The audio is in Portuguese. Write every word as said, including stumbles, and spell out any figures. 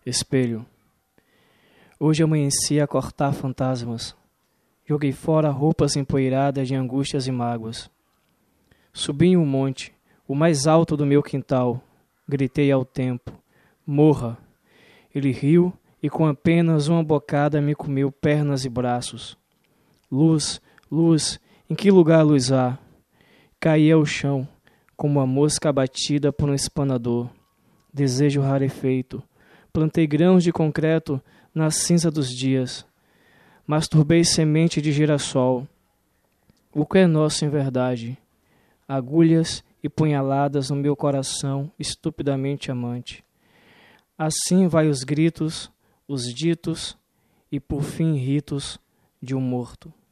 Espelho. Hoje amanheci a cortar fantasmas. Joguei fora roupas empoeiradas de angústias e mágoas. Subi em um monte, o mais alto do meu quintal. Gritei ao tempo: morra! Ele riu e com apenas uma bocada me comeu pernas e braços. Luz, luz, em que lugar a luz há? Caí ao chão, como uma mosca abatida por um espanador. Desejo rarefeito. Plantei grãos de concreto na cinza dos dias. Masturbei semente de girassol. O que é nosso em verdade? Agulhas e punhaladas no meu coração estupidamente amante. Assim vai os gritos, os ditos e por fim ritos de um morto.